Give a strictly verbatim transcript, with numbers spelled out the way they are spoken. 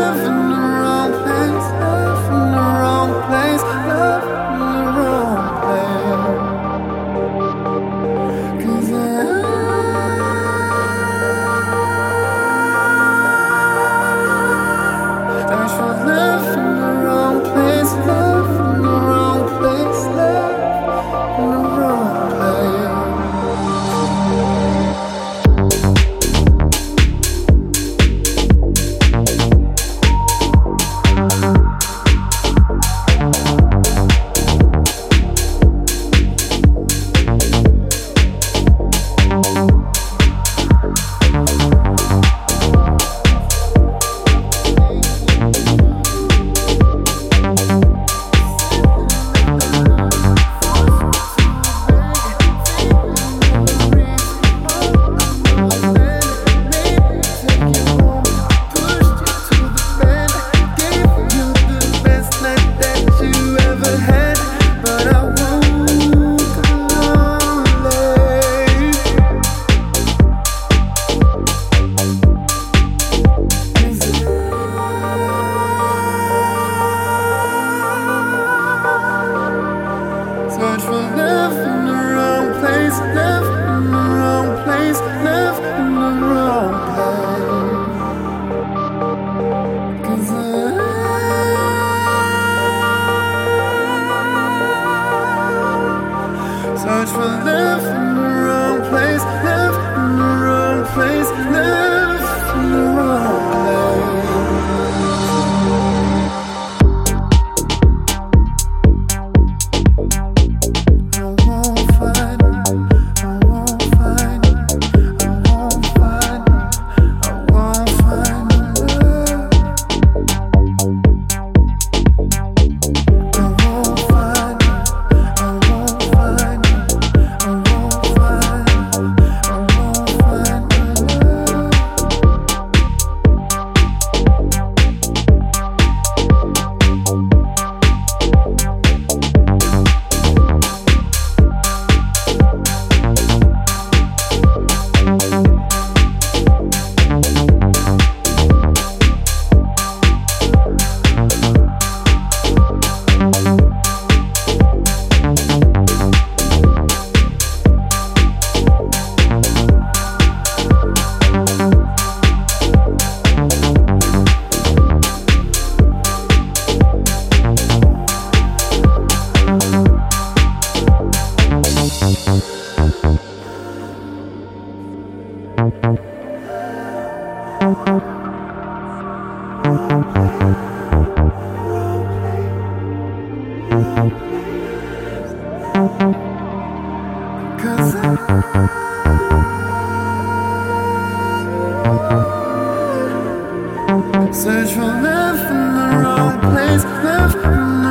love in the wrong place, love in the wrong place, love in the wrong place. 'Cause I search for love in the wrong place, love in the wrong place, love in the wrong place. Search for love in the wrong place, love in the wrong place, love in the wrong place. 'Cause I search for love in the wrong place, love in the wrong place, love in the wrong place. Cause I search for love in the wrong place, love in the